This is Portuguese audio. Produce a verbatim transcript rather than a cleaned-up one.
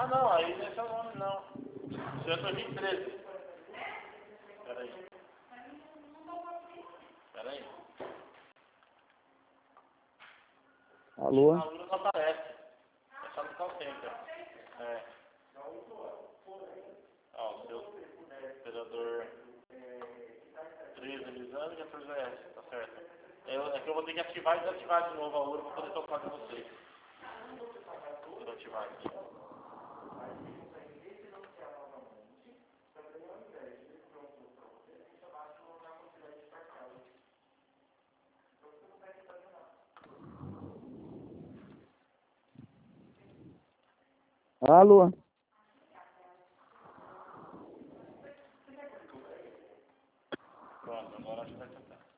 Ah, não, aí esse é o nome, não. Isso é dois mil e treze. Peraí. Peraí. Alô? A Lura não aparece. É só no call center. É. Ó, o seu operador treze Elisane e quatorze S, tá certo? Eu, é que eu vou ter que ativar e desativar de novo a Lura para poder tocar com vocês. Vou ativar aqui. Alô? Pronto, agora acho que vai tocar.